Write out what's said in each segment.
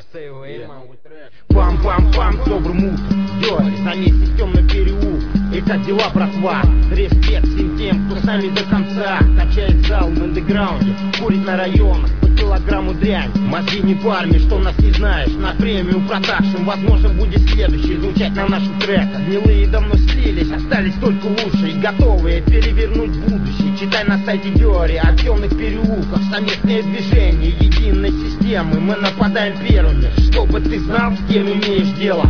Пам-пам-пам, с добрым утром, Дёри, заместе в темный переулок. И как дела, братва? Респект всем тем, кто с нами до конца. Качает зал в андеграунде, курит на районах по килограмму дрянь. Мозги не парни, что нас не знаешь. На премию продакшн, возможно, будет следующий звучать на наших треках. Гнилые давно слились, остались только лучшие, готовые перевернуть будущее. Читай на сайте Дёри о темных переулках. Совместное движение единой системы. Мы нападаем первыми, чтобы ты знал, с кем имеешь дело.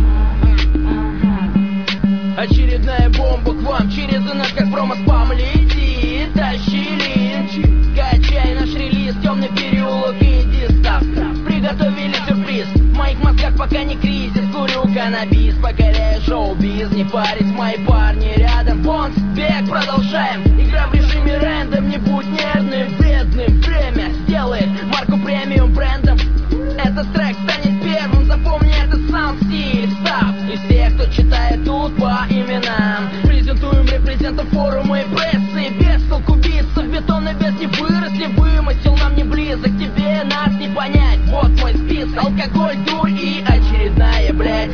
Очередная бомба к вам через инет, как промо-спам летит. Тащи линч, качай наш релиз. Темный переулок, иди став. Приготовили сюрприз. В моих мозгах пока не кризис. Курю каннабис, покоряю шоу-биз. Не парить, мои парни рядом. Бонс, бег, продолжаем. Игра в режиме рэндом, не будь нервным, вредным. Время сделает марку премиум брендом. Этот трек станет первым, запомни это саунд-стиль. Став и всех, кто читает тут по именам. Презентуем репрезентов форума и прессы. Без толку биться, в бетонный без не выросли. Вымысел нам не близок, тебе нас не понять. Вот мой список: алкоголь, дурь и очередная, блядь.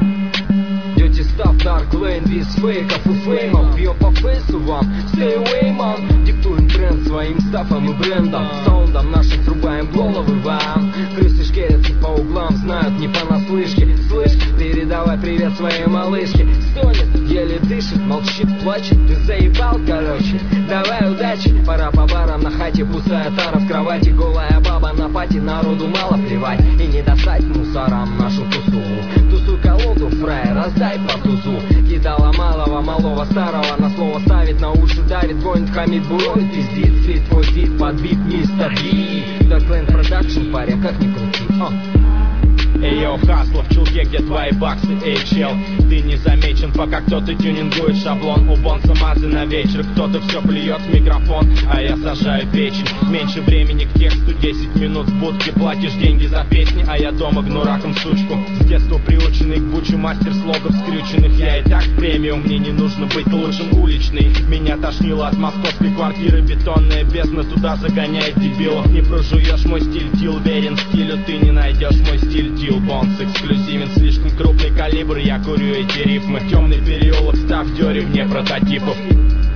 Дети став, Dark Lane, без фейков и феймов. Бьем по фейсу вам, stay away, man. Диктуем тренд своим стафом и брендом. Саундом нашим срубаем головы вам. Крысы шкерятся по углам, знают не понаслышке. Слышь, передавай привет своей малышке. Стонет, еле дышит, молчит, плачет. Ты заебал, короче, давай удачи. Пора по барам, на хате пустая тара. В кровати голая баба на пати, народу мало плевать. И не достать мусорам нашу тусу. Тусуй колоду, фрай, раздай по тузу. Кидала малого, старого на слово ставит, на уши давит, гонит, хамит, буровит, пиздит. Свит твой бит, подбит мистер Би. Dark Lane Production, паря, как ни крути. Эй, йоу, хасло в чулке, где твои баксы, эй, чел. Ты не замечен, пока кто-то тюнингует шаблон. У бонса мазы на вечер, кто-то все плюет в микрофон, а я сажаю печень. Меньше времени к тексту, 10 минут в будке. Платишь деньги за песни, а я дома гну раком сучку. С детства приученный к бучу, мастер слогов скрюченных. Я и так премиум, мне не нужно быть лучшим уличный. Меня тошнило от московской квартиры, бетонная бездна туда загоняет дебилов. Не прожуешь мой стиль, дил, верен стилю, ты не найдешь мой стиль, дил. Бонс эксклюзивен, слишком крупный калибр, я курю эти рифмы. Темный переулок, став Дёри вне прототипов.